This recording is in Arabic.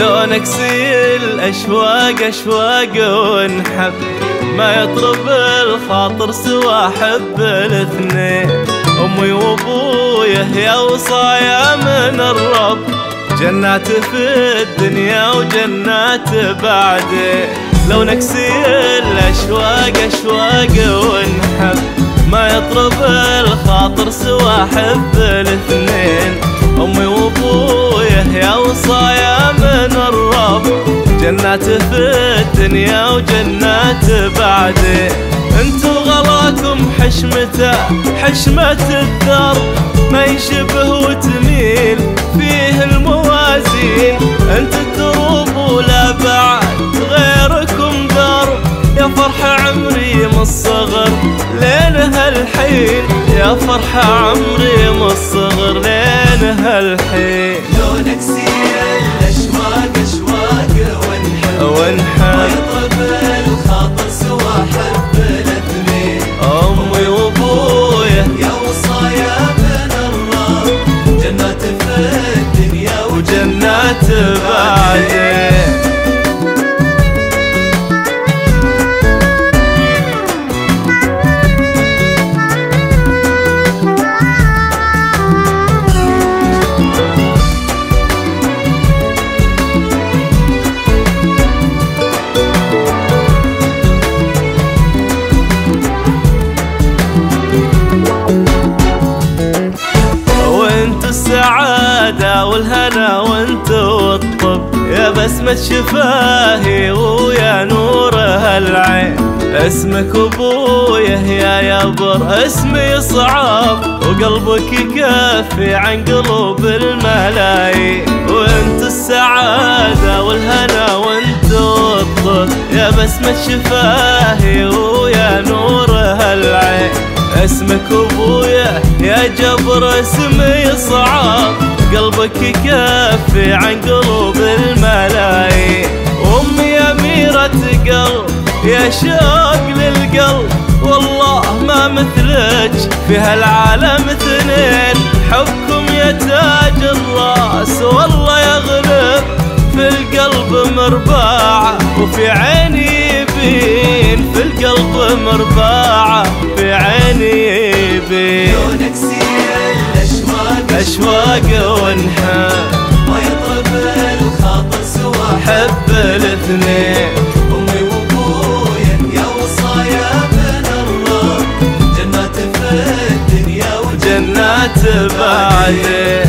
لونك سيل أشواق أشواق ونحب، ما يطرب الخاطر سوى حب الاثنين. أمي وأبويا يا وصايا من الرب، جنات في الدنيا وجنات بعدين. لونك سيل أشواق أشواق ونحب، ما يطرب الخاطر سوى حب الاثنين. أمي وأبويا يا وصايا من الرب، جنات في الدنيا وجنات بعدين. انتو غلاكم حشمته حشمة الدرب، ما يشبه وتميل فيه الموازين. انت الدروب ولا بعد غيركم درب، يا فرح عمري من الصغر لين هالحين، يا فرح عمري من الصغر لين هالحين. لونك سيل أشواق أشواق ونحب، ما يطرب الخاطر سوى حب الاثنين. أمي وأبويا يا وصايا من الرب، جنات في الدنيا وجنات بعدين. السعادة والهنا وانت والطب، يا بسمة شفاهي ويا نور هالعين. اسمك ابويا يا يبر اسمي صعب، وقلبك يكفي عن قلوب الملايين. وانت السعادة والهنا وانت والطب، يا بسمة شفاهي ويا نور هالعين. اسمك ابويا يا جبر اسمي صعب، قلبك يكفي عن قلوب الملايين. امي اميرة قلب يا شوق للقلب، والله ما مثلك في هالعالم اثنين. حبكم يا تاج الراس والله يغلب، في القلب مرباعة وفي عيني يبين، في القلب مرباعة في عيني يبين. لونك سيل أشواق أشواق ونحب، ما يطرب الخاطر سوى حب الاثنين. أمي وأبويا يا وصايا من الرب، جنات في الدنيا وجنات بعدين.